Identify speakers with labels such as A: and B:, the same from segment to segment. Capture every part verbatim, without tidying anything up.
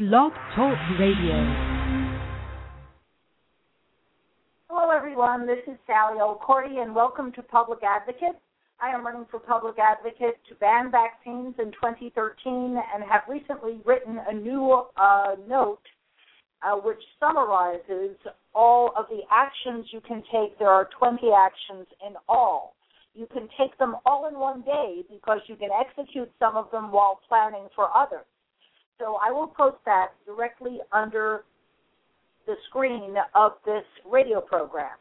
A: Blog Talk Radio.
B: Hello, everyone. This is Sally O'Cordy, and welcome to Public Advocate. I am running for Public Advocate to ban vaccines in twenty thirteen and have recently written a new uh, note uh, which summarizes all of the actions you can take. There are twenty actions in all. You can take them all in one day because you can execute some of them while planning for others. So I will post that directly under the screen of this radio program.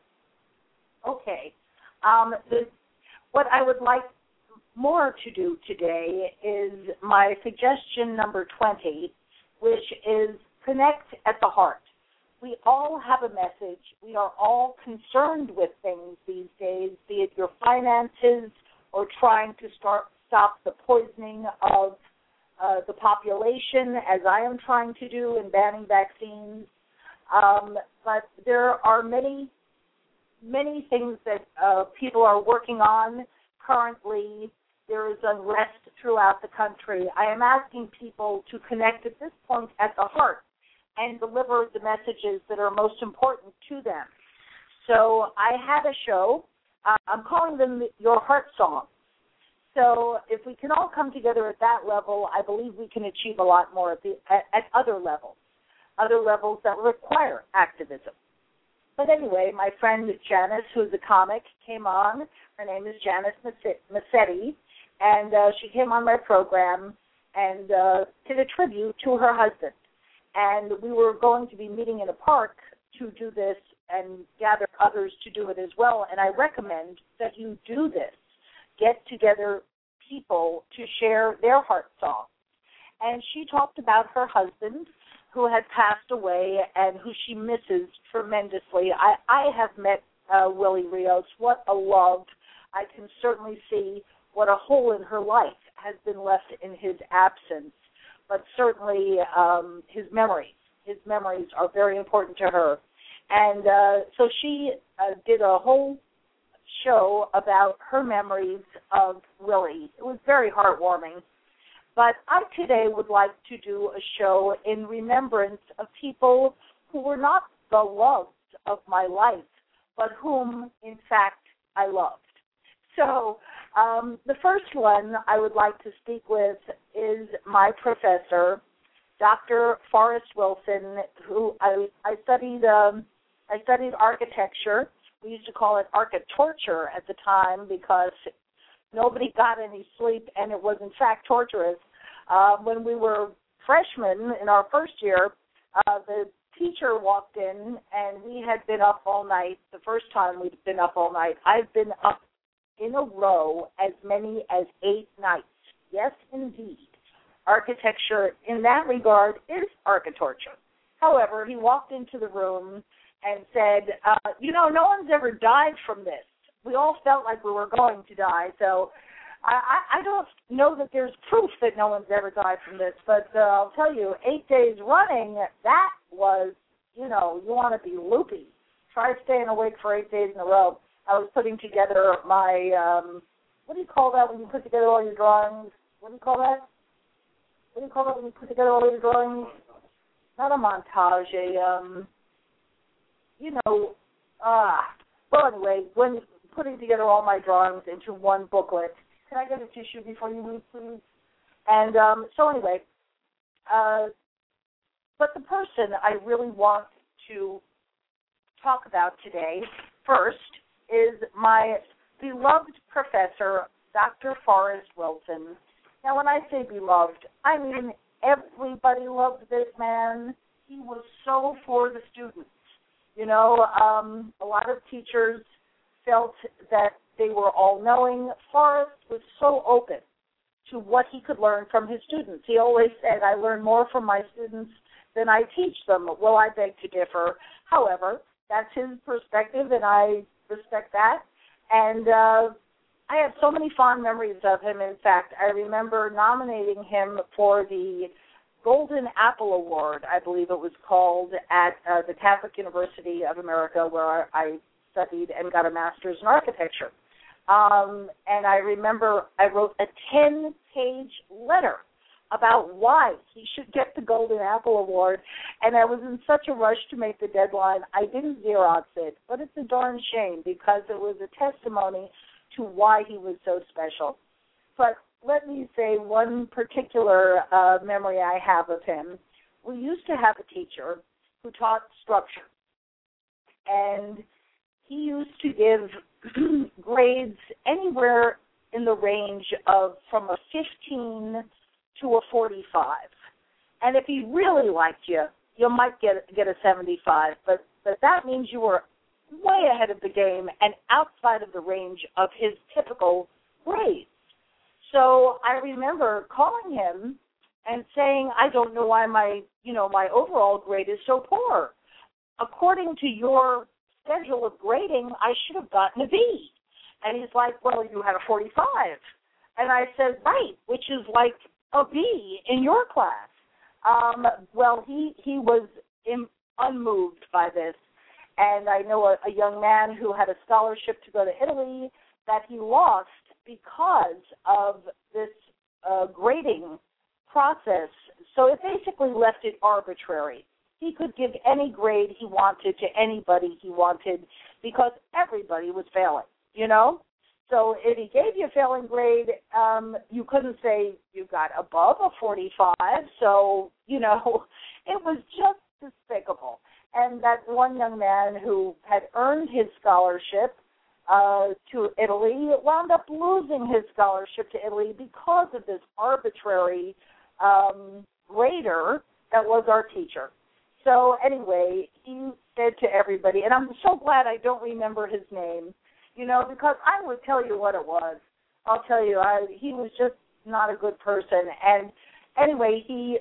B: Okay. Um, the, what I would like more to do today is my suggestion number twenty, which is connect at the heart. We all have a message. We are all concerned with things these days, be it your finances or trying to start stop the poisoning of uh, the population, as I am trying to do in banning vaccines. Um, but there are many, many things that uh, people are working on currently. There is unrest throughout the country. I am asking people to connect at this point at the heart and deliver the messages that are most important to them. So I had a show. Uh, I'm calling them Your Heart Songs. So if we can all come together at that level, I believe we can achieve a lot more at, the, at, at other levels, other levels that require activism. But anyway, my friend Janice, who's a comic, came on. Her name is Janice Massetti, and uh, she came on my program and uh, did a tribute to her husband. And we were going to be meeting in a park to do this and gather others to do it as well. And I recommend that you do this. Get together people to share their heart song. And she talked about her husband who had passed away and who she misses tremendously. I, I have met uh, Willie Rios. What a love. I can certainly see what a hole in her life has been left in his absence. But certainly um, his memories. His memories are very important to her. And uh, so she uh, did a whole show about her memories of Willie. It was very heartwarming. But I today would like to do a show in remembrance of people who were not the loves of my life, but whom, in fact, I loved. So um, the first one I would like to speak with is my professor, Doctor Forrest Wilson, who I, I studied um, I studied architecture. We used to call it architorture at the time because nobody got any sleep, and it was, in fact, torturous. Uh, when we were freshmen in our first year, uh, the teacher walked in, and we had been up all night. The first time we'd been up all night. I've been up in a row as many as eight nights. Yes, indeed. Architecture, in that regard, is architorture. However, he walked into the room and said, uh, you know, no one's ever died from this. We all felt like we were going to die, so I, I, I don't know that there's proof that no one's ever died from this, but uh, I'll tell you, eight days running, that was, you know, you want to be loopy. Try staying awake for eight days in a row. I was putting together my, um, what do you call that when you put together all your drawings? What do you call that? What do you call that when you put together all your drawings? Not a montage, a, um, you know, ah. Well, anyway, when putting together all my drawings into one booklet, can I get a tissue before you leave, please? And um, so anyway, uh, but the person I really want to talk about today first is my beloved professor, Doctor Forrest Wilson. Now, when I say beloved, I mean everybody loved this man. He was so for the students. You know, um, a lot of teachers felt that they were all-knowing. Forrest was so open to what he could learn from his students. He always said, I learn more from my students than I teach them. Well, I beg to differ. However, that's his perspective, and I respect that. And uh, I have so many fond memories of him. In fact, I remember nominating him for the Golden Apple Award, I believe it was called, at uh, the Catholic University of America, where I studied and got a master's in architecture. Um, and I remember I wrote a ten-page letter about why he should get the Golden Apple Award, and I was in such a rush to make the deadline, I didn't Xerox it. But it's a darn shame because it was a testimony to why he was so special. But let me say one particular uh, memory I have of him. We used to have a teacher who taught structure, and he used to give grades anywhere in the range of from a fifteen to a forty-five. And if he really liked you, you might get get a seventy-five, but, but that means you were way ahead of the game and outside of the range of his typical grades. So I remember calling him and saying, I don't know why my, you know, my overall grade is so poor. According to your schedule of grading, I should have gotten a B. And he's like, well, you had a forty-five. And I said, right, which is like a B in your class. Um, well, he, he was in, unmoved by this. And I know a, a young man who had a scholarship to go to Italy that he lost because of this uh, grading process. So it basically left it arbitrary. He could give any grade he wanted to anybody he wanted because everybody was failing, you know? So if he gave you a failing grade, um, you couldn't say you got above a forty-five. So, you know, it was just despicable. And that one young man who had earned his scholarship uh, to Italy wound up losing his scholarship to Italy because of this arbitrary um, grader that was our teacher. So anyway, he said to everybody, and I'm so glad I don't remember his name, you know, because I would tell you what it was. I'll tell you, I, he was just not a good person. And anyway, he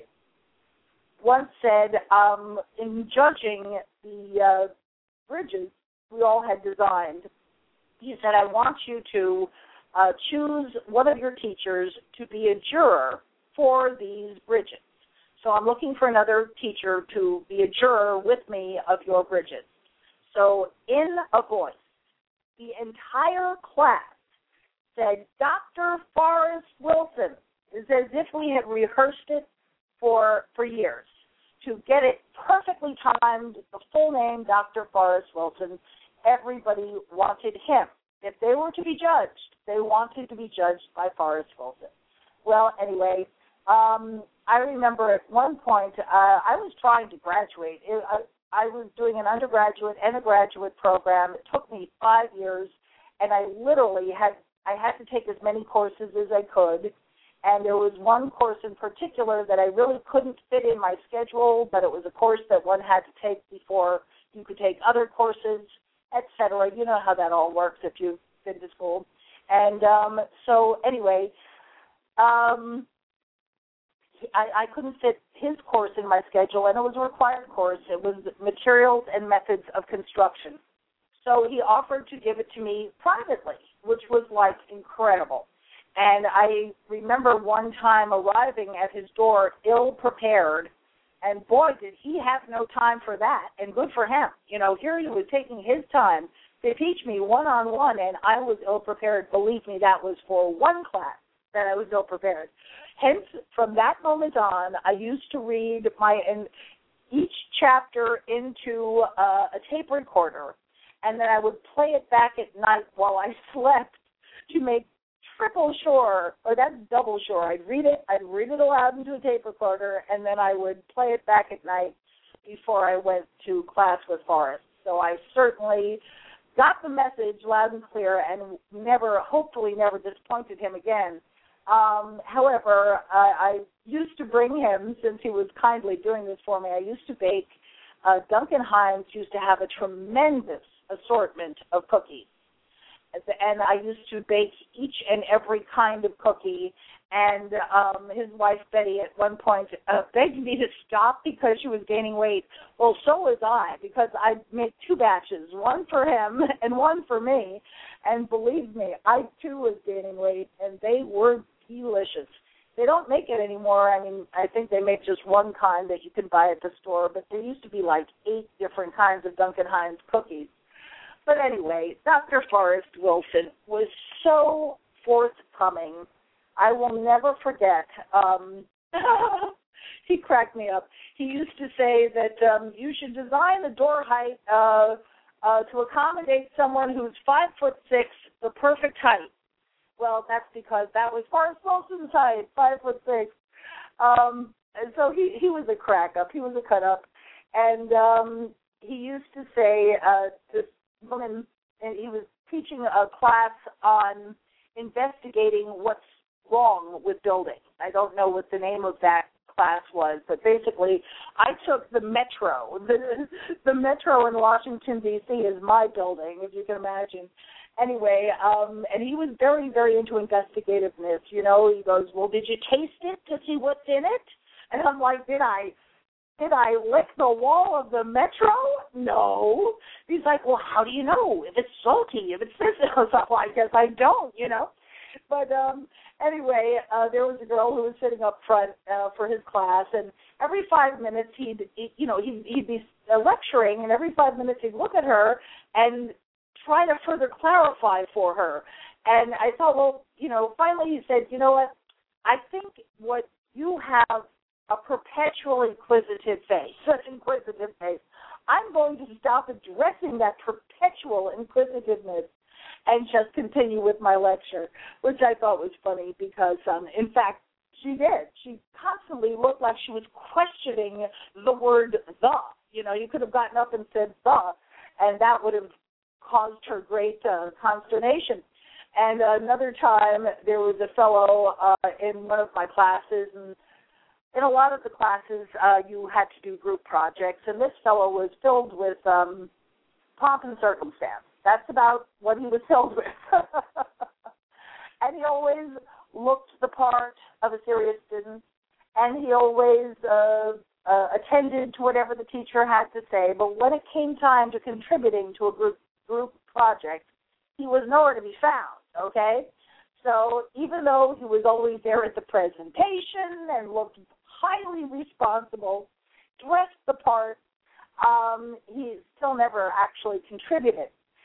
B: once said, um, in judging the uh, bridges we all had designed, he said, I want you to uh, choose one of your teachers to be a juror for these bridges. So I'm looking for another teacher to be a juror with me of your bridges. So in a voice, the entire class said, Doctor Forrest Wilson. It's as if we had rehearsed it for for years to get it perfectly timed, the full name, Doctor Forrest Wilson. Everybody wanted him. If they were to be judged, they wanted to be judged by Forrest Wilson. Well, anyway, um, I remember at one point uh, I was trying to graduate. It, I, I was doing an undergraduate and a graduate program. It took me five years, and I literally had I had to take as many courses as I could. And there was one course in particular that I really couldn't fit in my schedule, but it was a course that one had to take before you could take other courses, et cetera. You know how that all works if you've been to school. And um, so anyway, um, I, I couldn't fit his course in my schedule, and it was a required course. It was Materials and Methods of Construction. So he offered to give it to me privately, which was, like, incredible. And I remember one time arriving at his door ill-prepared, and boy, did he have no time for that, and good for him. You know, here he was taking his time to teach me one-on-one, and I was ill-prepared. Believe me, that was for one class that I was ill-prepared. Hence, from that moment on, I used to read my and each chapter into uh, a tape recorder, and then I would play it back at night while I slept to make triple sure, or that's double sure. I'd read it, I'd read it aloud into a tape recorder, and then I would play it back at night before I went to class with Forrest. So I certainly got the message loud and clear and never, hopefully never disappointed him again. Um, however, uh, I used to bring him, since he was kindly doing this for me, I used to bake. Uh, Duncan Hines used to have a tremendous assortment of cookies. And I used to bake each and every kind of cookie. And um, his wife, Betty, at one point uh, begged me to stop because she was gaining weight. Well, so was I, because I made two batches, one for him and one for me. And believe me, I, too, was gaining weight, and they were delicious. They don't make it anymore. I mean, I think they make just one kind that you can buy at the store, but there used to be like eight different kinds of Duncan Hines cookies. But anyway, Doctor Forrest Wilson was so forthcoming. I will never forget. Um, He cracked me up. He used to say that um, you should design the door height uh, uh, to accommodate someone who's five foot six, the perfect height. Well, that's because that was Forrest Wilson's height, five foot six. Um, and so he, he was a crack up. He was a cut up. And um, he used to say, uh, this woman, and he was teaching a class on investigating what's wrong with buildings. I don't know what the name of that class was, but basically I took the metro. The, the metro in Washington, D C is my building, if you can imagine. Anyway, um, and he was very, very into investigativeness. You know, he goes, well, did you taste it to see what's in it? And I'm like, did I did I lick the wall of the metro? No. He's like, well, how do you know if it's salty, if it's this? I was like, well, I guess I don't, you know. But um, anyway, uh, there was a girl who was sitting up front uh, for his class, and every five minutes he'd, he, you know, he'd, he'd be uh, lecturing, and every five minutes he'd look at her and try to further clarify for her. And I thought, well, you know, finally he said, you know what, I think what you have a perpetual inquisitive face, such inquisitive face. I'm going to stop addressing that perpetual inquisitiveness and just continue with my lecture, which I thought was funny because, um, in fact, she did. She constantly looked like she was questioning the word the. You know, you could have gotten up and said the, and that would have caused her great uh, consternation. And another time, there was a fellow uh, in one of my classes, and in a lot of the classes, uh, you had to do group projects, and this fellow was filled with um, pomp and circumstance. That's about what he was filled with. And he always looked the part of a serious student, and he always uh, uh, attended to whatever the teacher had to say. But when it came time to contributing to a group group project, he was nowhere to be found, okay? So even though he was always there at the presentation and looked highly responsible, dressed the part, um, he still never actually contributed.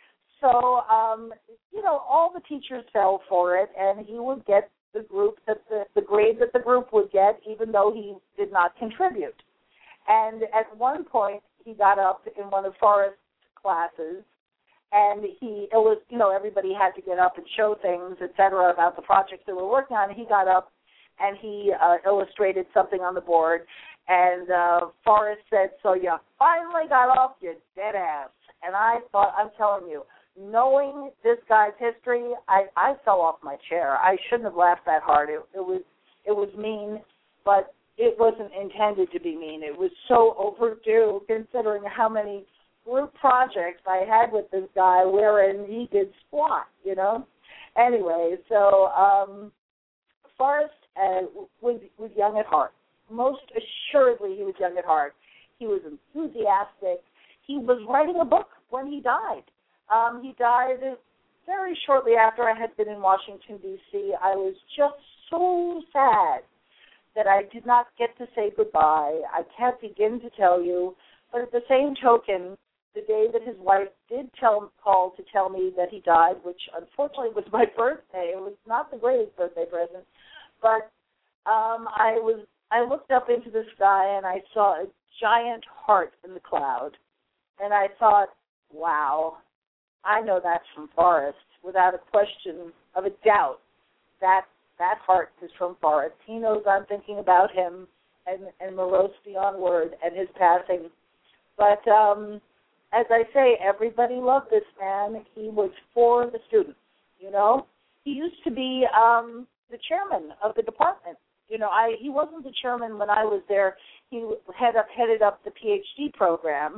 B: So, um, you know, all the teachers fell for it, and he would get the group that the, the grade that the group would get, even though he did not contribute. And at one point, he got up in one of Forrest's classes, and he, you know, everybody had to get up and show things, et cetera, about the projects they were working on. He got up and he uh, illustrated something on the board, and uh, Forrest said, so you finally got off your dead ass. And I thought, I'm telling you, knowing this guy's history, I, I fell off my chair. I shouldn't have laughed that hard. It, it was it was mean, but it wasn't intended to be mean. It was so overdue, considering how many group projects I had with this guy wherein he did squat, you know. Anyway, so um, Forrest uh, was, was young at heart. Most assuredly, he was young at heart. He was enthusiastic. He was writing a book when he died. Um, he died very shortly after I had been in Washington, D C I was just so sad that I did not get to say goodbye. I can't begin to tell you. But at the same token, the day that his wife did tell, call to tell me that he died, which unfortunately was my birthday. It was not the greatest birthday present. But um, I was I looked up into the sky and I saw a giant heart in the cloud. And I thought, wow, I know that's from Forrest, without a question of a doubt. That that heart is from Forrest. He knows I'm thinking about him and, and morose beyond word and his passing. But um, as I say, everybody loved this man. He was for the students, you know. He used to be um, the chairman of the department. You know, I he wasn't the chairman when I was there. He head up, headed up the P H D program.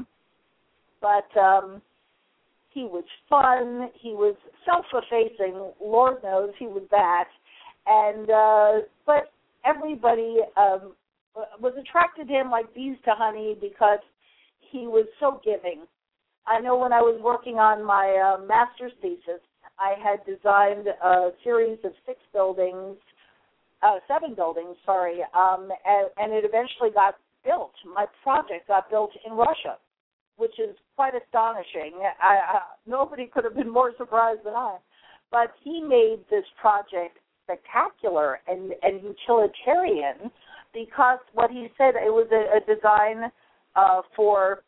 B: But um, he was fun. He was self-effacing. Lord knows he was that. And uh, but everybody um, was attracted to him like bees to honey because he was so giving. I know when I was working on my uh, master's thesis, I had designed a series of six buildings, uh, seven buildings, sorry, um, and, and it eventually got built. My project got built in Russia, which is quite astonishing. I, I, nobody could have been more surprised than I. But he made this project spectacular and, and utilitarian because what he said, it was a, a design uh, for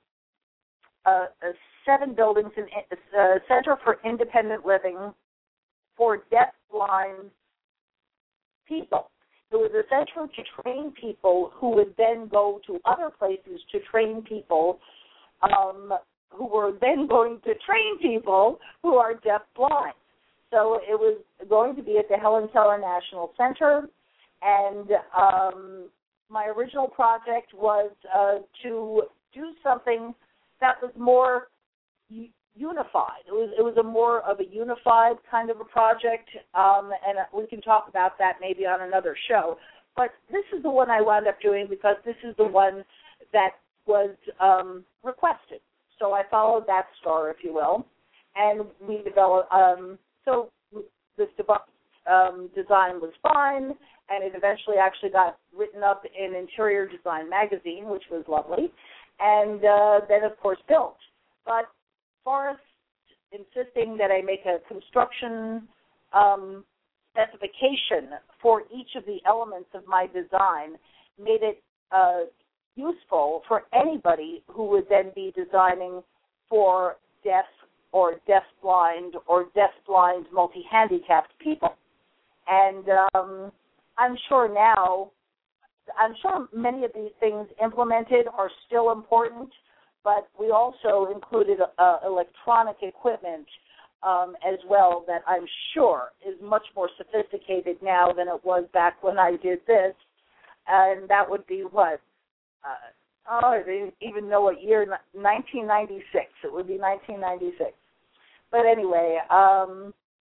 B: uh, uh, seven buildings, in a uh, Center for Independent Living for deaf-blind people. It was essentially to train people who would then go to other places to train people um, who were then going to train people who are deaf-blind. So it was going to be at the Helen Keller National Center, and um, my original project was uh, to do something that was more u- unified. It was it was a more of a unified kind of a project, um, and we can talk about that maybe on another show. But this is the one I wound up doing because this is the one that was um, requested. So I followed that star, if you will, and we developed. Um, so this de- um, design was fine, and it eventually actually got written up in Interior Design Magazine, which was lovely, and uh, then, of course, built. But Forrest insisting that I make a construction um, specification for each of the elements of my design made it uh, useful for anybody who would then be designing for deaf or deaf-blind or deaf-blind multi-handicapped people. And um, I'm sure now, I'm sure many of these things implemented are still important, but we also included uh, electronic equipment um, as well that I'm sure is much more sophisticated now than it was back when I did this. And that would be what? Uh, oh, I didn't even know what year, nineteen ninety-six. It would be nineteen ninety-six. But anyway, um,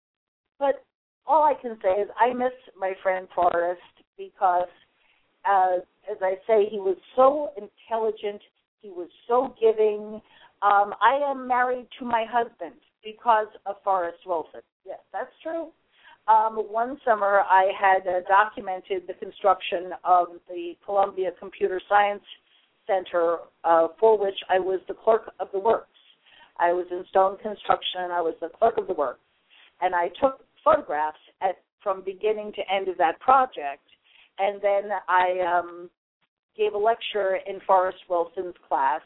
B: but all I can say is I miss my friend Forrest because, uh, as I say, he was so intelligent. He was so giving. Um, I am married to my husband because of Forrest Wilson. Yes, that's true. Um, one summer I had uh, documented the construction of the Columbia Computer Science Center, uh, for which I was the clerk of the works. I was in stone construction, and I was the clerk of the works. And I took photographs at, from beginning to end of that project, and then I um, gave a lecture in Forrest Wilson's class,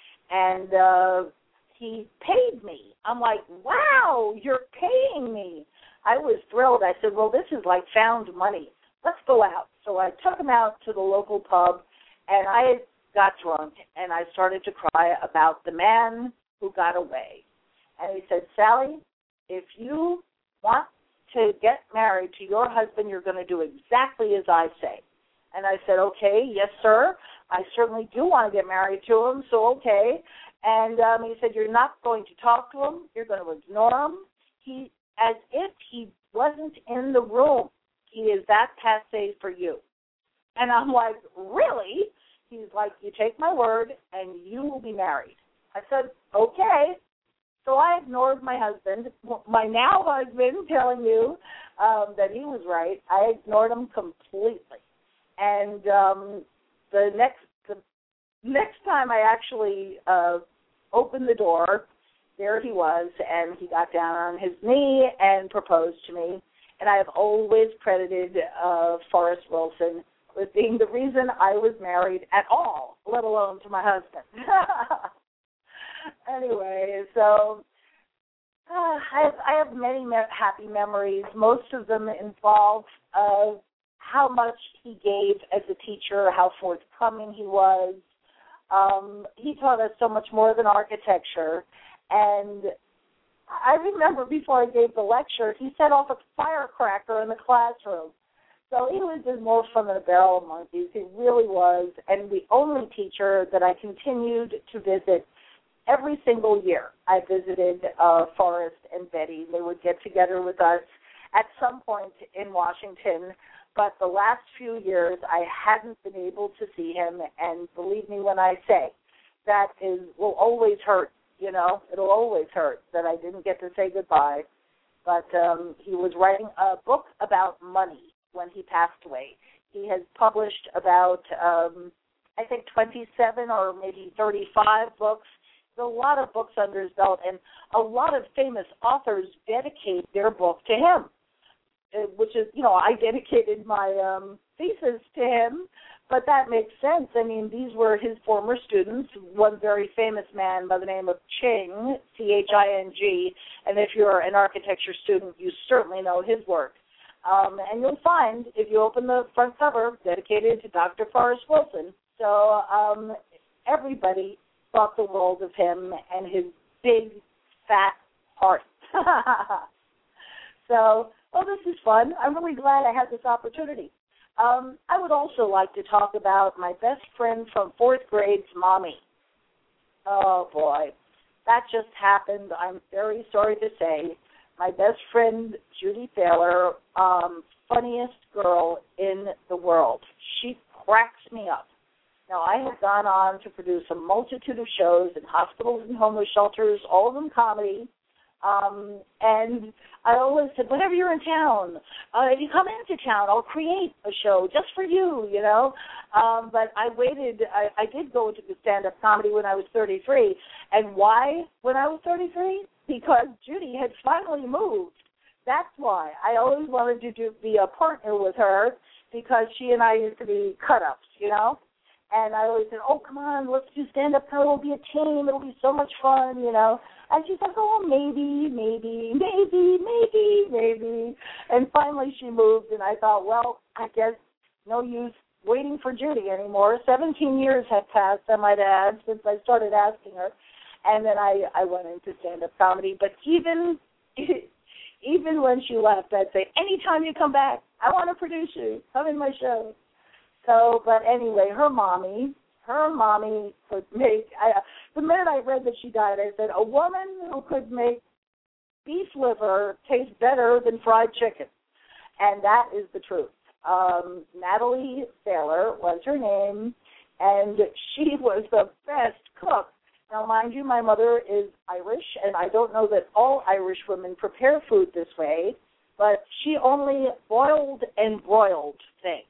B: and uh, he paid me. I'm like, wow, you're paying me. I was thrilled. I said, well, this is like found money. Let's go out. So I took him out to the local pub, and I got drunk, and I started to cry about the man who got away. And he said, Sally, if you want to get married to your husband, you're going to do exactly as I say. And I said, okay, yes, sir. I certainly do want to get married to him, so okay. And um, he said, you're not going to talk to him. You're going to ignore him. He, as if he wasn't in the room. He is that passe for you. And I'm like, really? He's like, you take my word, and you will be married. I said, okay. So I ignored my husband, my now husband, telling you um, that he was right. I ignored him completely. And um, the next the next time I actually uh, opened the door, there he was, and he got down on his knee and proposed to me. And I have always credited uh, Forrest Wilson with being the reason I was married at all, let alone to my husband. Anyway, so uh, I, have, I have many me- happy memories. Most of them involve uh, how much he gave as a teacher, how forthcoming he was. Um, he taught us so much more than architecture. And I remember before I gave the lecture, he set off a firecracker in the classroom. So he was just more fun than a barrel of monkeys. He really was. And the only teacher that I continued to visit every single year. I visited uh, Forrest and Betty. They would get together with us at some point in Washington. But the last few years, I hadn't been able to see him. And believe me when I say, that is will always hurt. You know, it'll always hurt that I didn't get to say goodbye. But um, he was writing a book about money when he passed away. He has published about, um, I think, twenty-seven or maybe thirty-five books. There's a lot of books under his belt, and a lot of famous authors dedicate their book to him, which is, you know, I dedicated my um, thesis to him, but that makes sense. I mean, these were his former students, one very famous man by the name of Ching, C H I N G, and if you're an architecture student, you certainly know his work. Um, and you'll find, if you open the front cover, dedicated to Doctor Forrest Wilson. So um, everybody thought the world of him and his big, fat heart. So, oh, this is fun. I'm really glad I had this opportunity. Um, I would also like to talk about my best friend from fourth grade's mommy. Oh, boy. That just happened. I'm very sorry to say. My best friend, Judy Thaler, um, funniest girl in the world. She cracks me up. Now, I have gone on to produce a multitude of shows in hospitals and homeless shelters, all of them comedy. Um, and I always said, whenever you're in town, uh, if you come into town, I'll create a show just for you, you know. Um, but I waited. I, I did go into stand-up comedy when I was thirty-three. And why when I was thirty-three? Because Judy had finally moved. That's why. I always wanted to do, be a partner with her because she and I used to be cut-ups, you know. And I always said, oh, come on, let's do stand-up comedy. We'll be a team. It'll be so much fun, you know. And she's like, oh, maybe, maybe, maybe, maybe, maybe. And finally she moved, and I thought, well, I guess no use waiting for Judy anymore. Seventeen years had passed, I might add, since I started asking her. And then I, I went into stand-up comedy. But even even when she left, I'd say, anytime you come back, I want to produce you. Come in my show. So, but anyway, her mommy, her mommy could make, I, the minute I read that she died, I said, a woman who could make beef liver taste better than fried chicken. And that is the truth. Um, Natalie Thaler was her name, and she was the best cook. Now, mind you, my mother is Irish, and I don't know that all Irish women prepare food this way, but she only boiled and broiled things.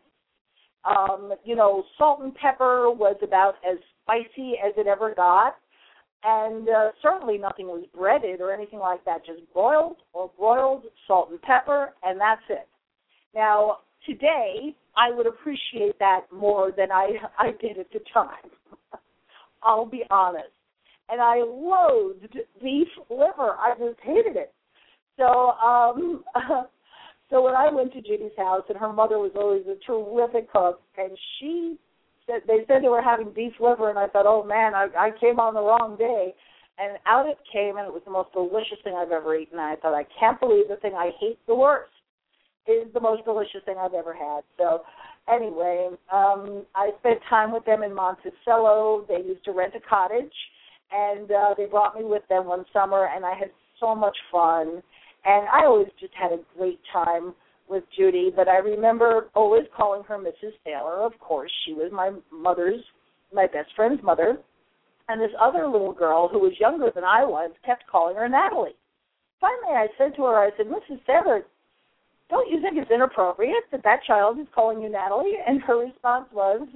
B: Um, you know, salt and pepper was about as spicy as it ever got, and uh, certainly nothing was breaded or anything like that, just boiled or broiled, salt and pepper, and that's it. Now, today, I would appreciate that more than I, I did at the time. I'll be honest. And I loathed beef liver. I just hated it. So, um, so when I went to Judy's house, and her mother was always a terrific cook, and she said they said they were having beef liver, and I thought, oh man, I, I came on the wrong day. And out it came, and it was the most delicious thing I've ever eaten. And I thought, I can't believe the thing I hate the worst is the most delicious thing I've ever had. So anyway, um, I spent time with them in Monticello. They used to rent a cottage, and uh, they brought me with them one summer, and I had so much fun. And I always just had a great time with Judy, but I remember always calling her Missus Thaler. Of course, she was my mother's, my best friend's mother. And this other little girl who was younger than I was kept calling her Natalie. Finally, I said to her, I said, Missus Thaler, don't you think it's inappropriate that that child is calling you Natalie? And her response was,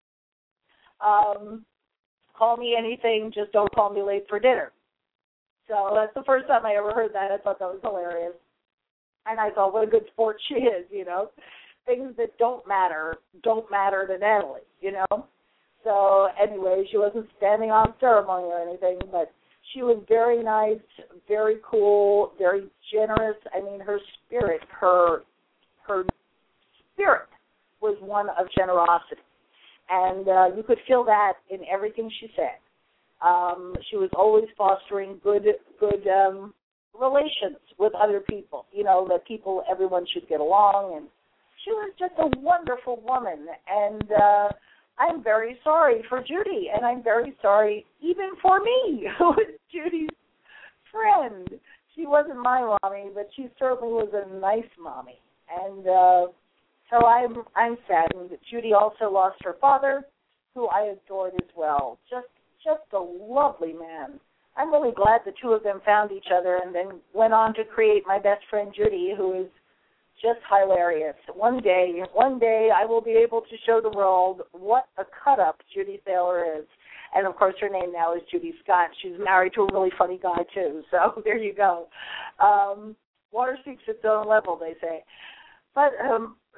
B: um, call me anything, just don't call me late for dinner. So that's the first time I ever heard that. I thought that was hilarious. And I thought, what a good sport she is, you know. Things that don't matter don't matter to Natalie, you know. So anyway, she wasn't standing on ceremony or anything, but she was very nice, very cool, very generous. I mean, her spirit, her her spirit was one of generosity. And uh, you could feel that in everything she said. Um, she was always fostering good good um, relations with other people, you know, that people, everyone should get along. And she was just a wonderful woman. And uh, I'm very sorry for Judy, and I'm very sorry even for me, who was Judy's friend. She wasn't my mommy, but she certainly was a nice mommy. And uh, so I'm I'm saddened. Judy also lost her father, who I adored as well. Just just a lovely man. I'm really glad the two of them found each other and then went on to create my best friend Judy, who is just hilarious. One day, one day I will be able to show the world what a cut-up Judy Thaler is. And, of course, her name now is Judy Scott. She's married to a really funny guy, too. So there you go. Um, water speaks its own level, they say. But um,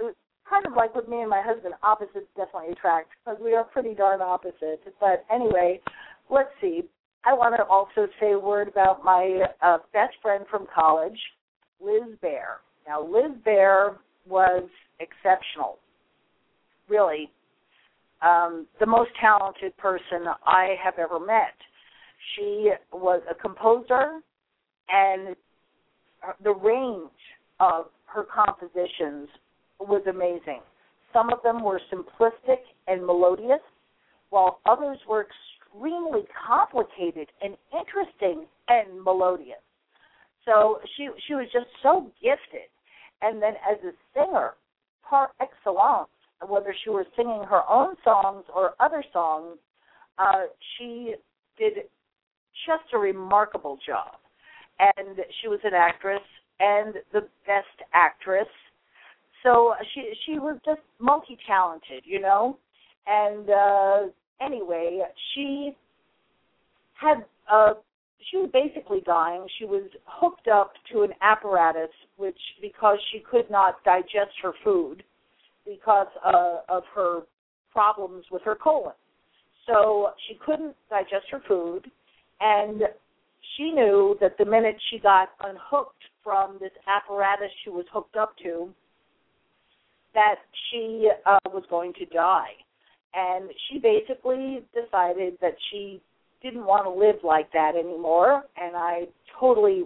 B: kind of like with me and my husband, opposites definitely attract because we are pretty darn opposite. But anyway, let's see. I want to also say a word about my uh, best friend from college, Liz Bear. Now, Liz Bear was exceptional, really. Um, the most talented person I have ever met. She was a composer, and the range of her compositions was amazing. Some of them were simplistic and melodious, while others were extremely complicated and interesting and melodious. So she she was just so gifted. And then as a singer, par excellence, whether she was singing her own songs or other songs, uh, she did just a remarkable job. And she was an actress and the best actress. So she she was just multi-talented, you know. And uh, anyway, she had uh, she was basically dying. She was hooked up to an apparatus, which because she could not digest her food because uh, of her problems with her colon. So she couldn't digest her food, and she knew that the minute she got unhooked from this apparatus she was hooked up to, that she uh, was going to die. And she basically decided that she didn't want to live like that anymore, and I totally,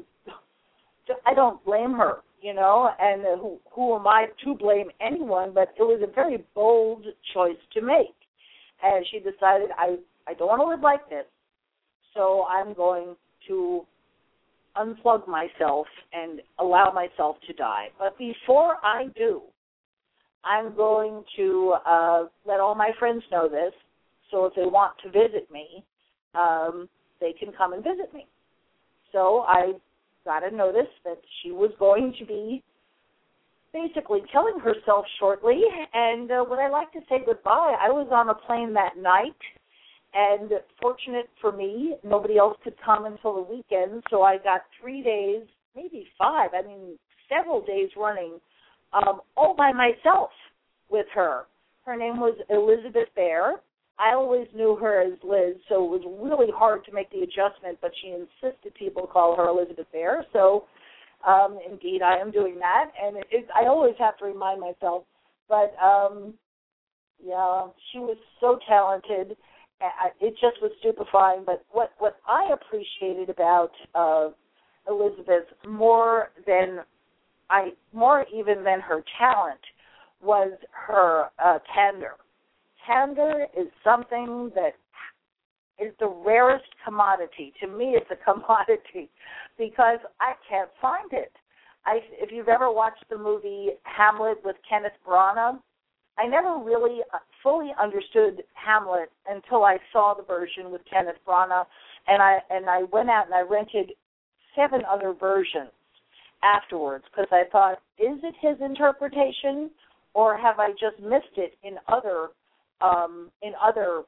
B: I don't blame her, you know, and who, who am I to blame anyone, but it was a very bold choice to make. And she decided, I, I don't want to live like this, so I'm going to unplug myself and allow myself to die. But before I do, I'm going to uh, let all my friends know this, so if they want to visit me, um, they can come and visit me. So I got a notice that she was going to be basically killing herself shortly, and uh, when I like to say goodbye, I was on a plane that night, and fortunate for me, nobody else could come until the weekend, so I got three days, maybe five, I mean several days running, um, all by myself with her. Her name was Elizabeth Bear. I always knew her as Liz, so it was really hard to make the adjustment, but she insisted people call her Elizabeth Bear, so um, indeed I am doing that, and it, it, I always have to remind myself, but um, yeah, she was so talented. I, it just was stupefying, but what, what I appreciated about uh, Elizabeth more than I, more even than her talent was her uh, candor. Candor is something that is the rarest commodity. To me, it's a commodity because I can't find it. I, if you've ever watched the movie Hamlet with Kenneth Branagh, I never really fully understood Hamlet until I saw the version with Kenneth Branagh, and I and I went out and I rented seven other versions afterwards because I thought, is it his interpretation, or have I just missed it in other um, in other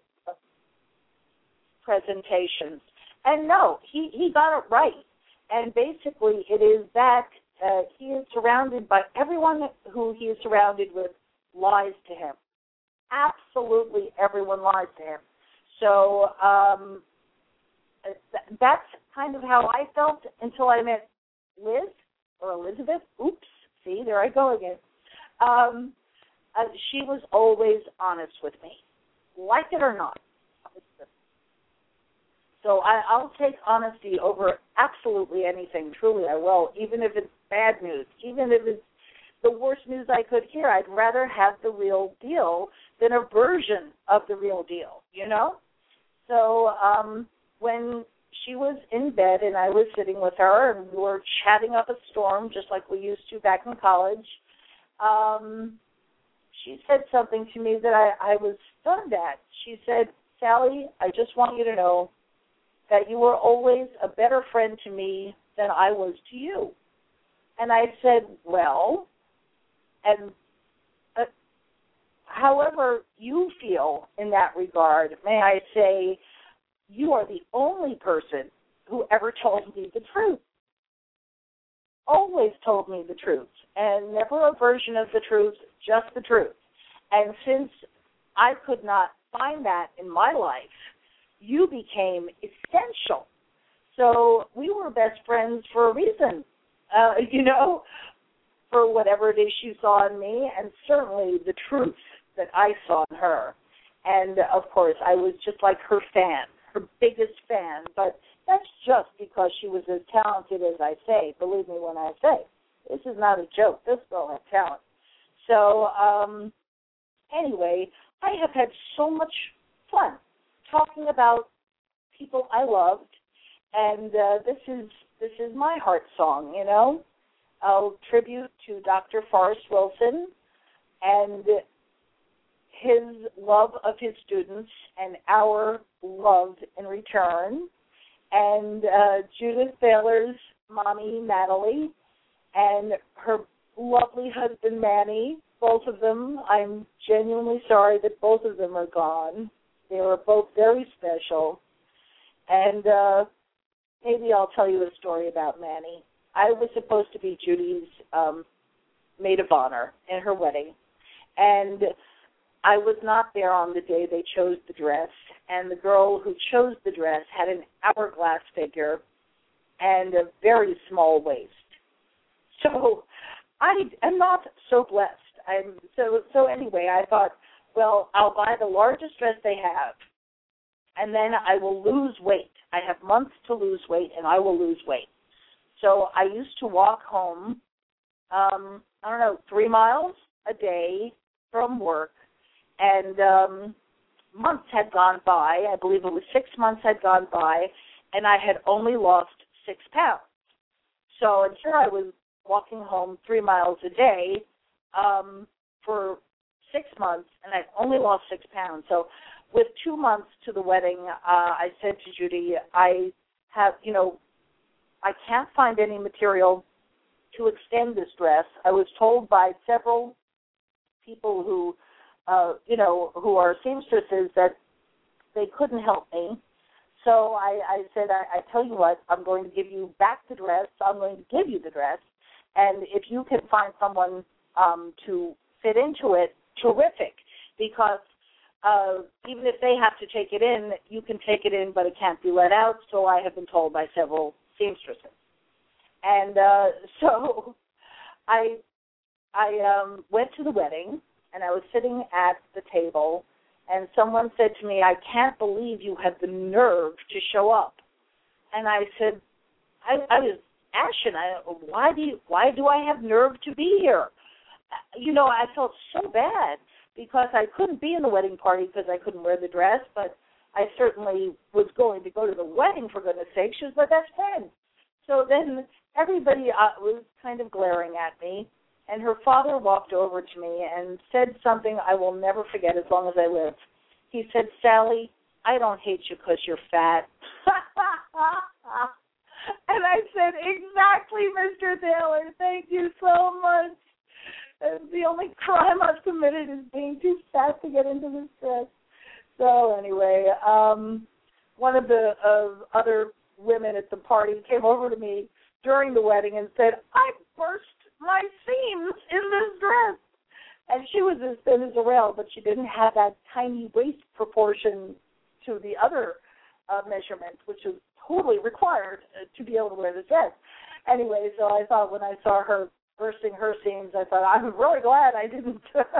B: presentations? And no, he, he got it right. And basically, it is that uh, he is surrounded by everyone who he is surrounded with lies to him. Absolutely everyone lies to him. So um, th- that's kind of how I felt until I met Liz or Elizabeth. Oops, see, there I go again. Um, uh, she was always honest with me, like it or not. So I, I'll take honesty over absolutely anything. Truly, I will, even if it's bad news, even if it's the worst news I could hear. I'd rather have the real deal than a version of the real deal, you know? So um, when she was in bed and I was sitting with her and we were chatting up a storm just like we used to back in college, um, she said something to me that I, I was stunned at. She said, Sally, I just want you to know that you were always a better friend to me than I was to you. And I said, well, and uh, however you feel in that regard, may I say, you are the only person who ever told me the truth. always told me the truth, and never a version of the truth, just the truth. And since I could not find that in my life, you became essential. So we were best friends for a reason, uh, you know, for whatever it is you saw in me, and certainly the truth that I saw in her. And, of course, I was just like her fan, her biggest fan, but that's just because she was as talented as I say. Believe me when I say, this is not a joke. This girl had talent. So, um, anyway, I have had so much fun talking about people I loved, and uh, this is this is my heart song, you know. I'll tribute to Doctor Forrest Wilson and his love of his students and our love in return, and uh, Judith Baylor's mommy, Natalie, and her lovely husband, Manny, both of them. I'm genuinely sorry that both of them are gone. They were both very special. And uh, maybe I'll tell you a story about Manny. I was supposed to be Judy's um, maid of honor in her wedding, and I was not there on the day they chose the dress, and the girl who chose the dress had an hourglass figure and a very small waist. So I am not so blessed. I'm so so anyway, I thought, well, I'll buy the largest dress they have, and then I will lose weight. I have months to lose weight, and I will lose weight. So I used to walk home, um, I don't know, three miles a day from work, and um, months had gone by. I believe it was six months had gone by, and I had only lost six pounds. So and here I was walking home three miles a day um, for six months, and I'd only lost six pounds. So with two months to the wedding, uh, I said to Judy, I have, you know, I can't find any material to extend this dress. I was told by several people who, uh, you know, who are seamstresses that they couldn't help me. So I, I said, I, I tell you what, I'm going to give you back the dress. I'm going to give you the dress. And if you can find someone um, to fit into it, terrific. Because uh, even if they have to take it in, you can take it in, but it can't be let out. So I have been told by several seamstresses. And uh, so I I um, went to the wedding, and I was sitting at the table, and someone said to me, I can't believe you had the nerve to show up. And I said, I, I was ashen. I, why do you, why do I have nerve to be here? You know, I felt so bad because I couldn't be in the wedding party because I couldn't wear the dress, but I certainly was going to go to the wedding, for goodness sake. She was my best friend. So then everybody uh, was kind of glaring at me, and her father walked over to me and said something I will never forget as long as I live. He said, Sally, I don't hate you because you're fat. And I said, exactly, Mister Taylor, thank you so much. And the only crime I've committed is being too fat to get into this dress. So anyway, um, one of the uh, other women at the party came over to me during the wedding and said, I burst my seams in this dress. And she was as thin as a rail, but she didn't have that tiny waist proportion to the other uh, measurement, which is totally required uh, to be able to wear the dress. Anyway, so I thought when I saw her bursting her seams, I thought, I'm really glad I didn't,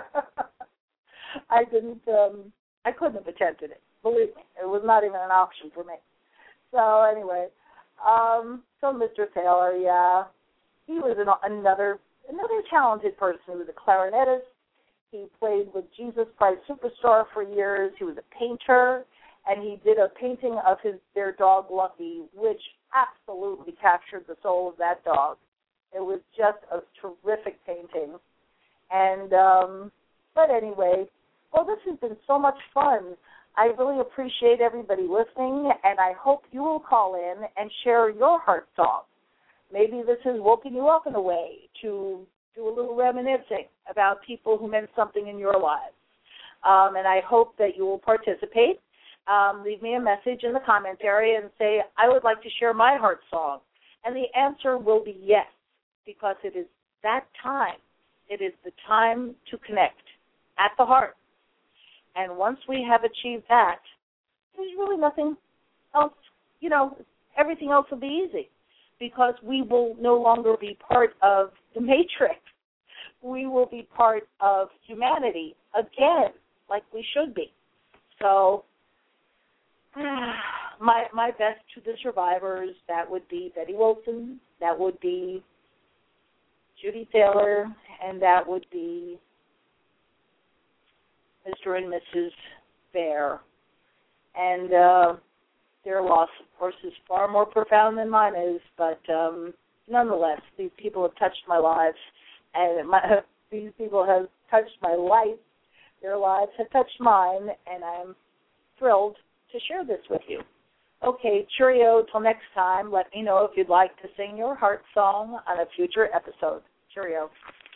B: I didn't, um, I couldn't have attempted it. Believe me, it was not even an option for me. So anyway, um, so Mister Taylor, yeah, he was an, another another talented person. He was a clarinetist. He played with Jesus Christ Superstar for years. He was a painter, and he did a painting of his their dog Lucky, which absolutely captured the soul of that dog. It was just a terrific painting. And um, but anyway, well, this has been so much fun. I really appreciate everybody listening, and I hope you will call in and share your heart song. Maybe this has woken you up in a way to do a little reminiscing about people who meant something in your lives. Um, and I hope that you will participate. Um, leave me a message in the comments area and say, I would like to share my heart song. And the answer will be yes. because it is that time. It is the time to connect at the heart. And once we have achieved that, there's really nothing else, you know, everything else will be easy because we will no longer be part of the matrix. We will be part of humanity again, like we should be. So my my best to the survivors, that would be Betty Wilson, that would be Judy Taylor, and that would be Mister and Missus Bear. And uh, their loss, of course, is far more profound than mine is, but um, nonetheless, these people have touched my lives, and my, these people have touched my life. Their lives have touched mine, and I'm thrilled to share this with you. Okay, cheerio, till next time. Let me know if you'd like to sing your heart song on a future episode. Cheerio.